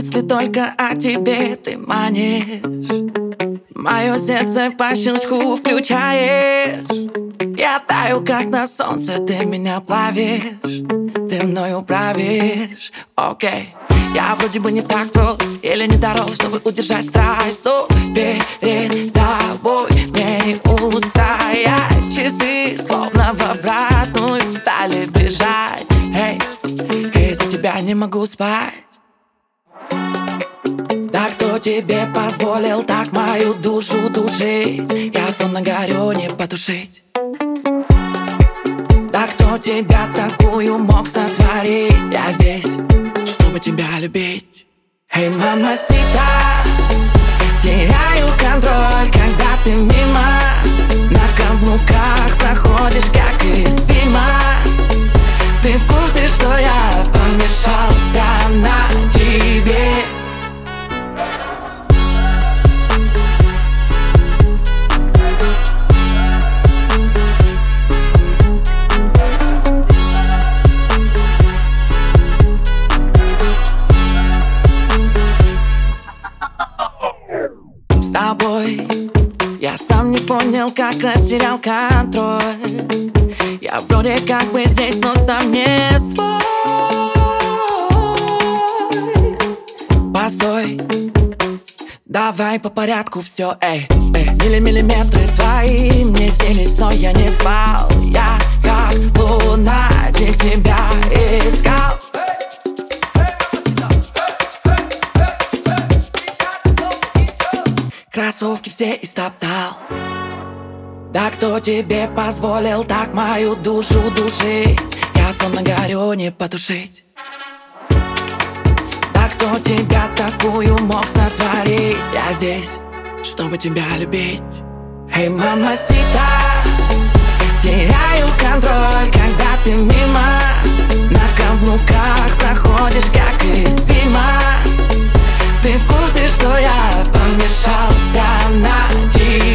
мысли только о тебе ты манишь. Мое сердце по щелчку включаешь. Я таю, как на солнце, ты меня плавишь. Ты мною правишь, окей. Я вроде бы не так прост или не дорос, чтобы удержать страсть. Но перед тобой мне не устоять. Часы словно в обратную стали бежать. Эй, из-за тебя не могу спать. Да кто тебе позволил так мою душу душить? Я словно горю, не потушить. Да кто тебя такую мог сотворить? Я здесь, чтобы тебя любить. Эй, мамасита, теряю контроль, когда ты мимо. На каблуках проходишь, как из фильма. Ты в курсе, что я помешался на тебе? С тобой я сам не понял, как растерял контроль. Я вроде как бы здесь, но сам не свой. Постой, давай по порядку все, эй, эй. Миллиметры твои мне снились, но я не спал. Я как лунатик тебя искал. Кроссовки все истоптал. Да кто тебе позволил так мою душу душить? Я словно горю, не потушить. Да кто тебя такую мог сотворить? Я здесь, чтобы тебя любить. Эй, мамасита, теряю контроль, когда ты мимо. На каблуках проходишь, как из фильма. Ты в курсе, что я помешался на тебе?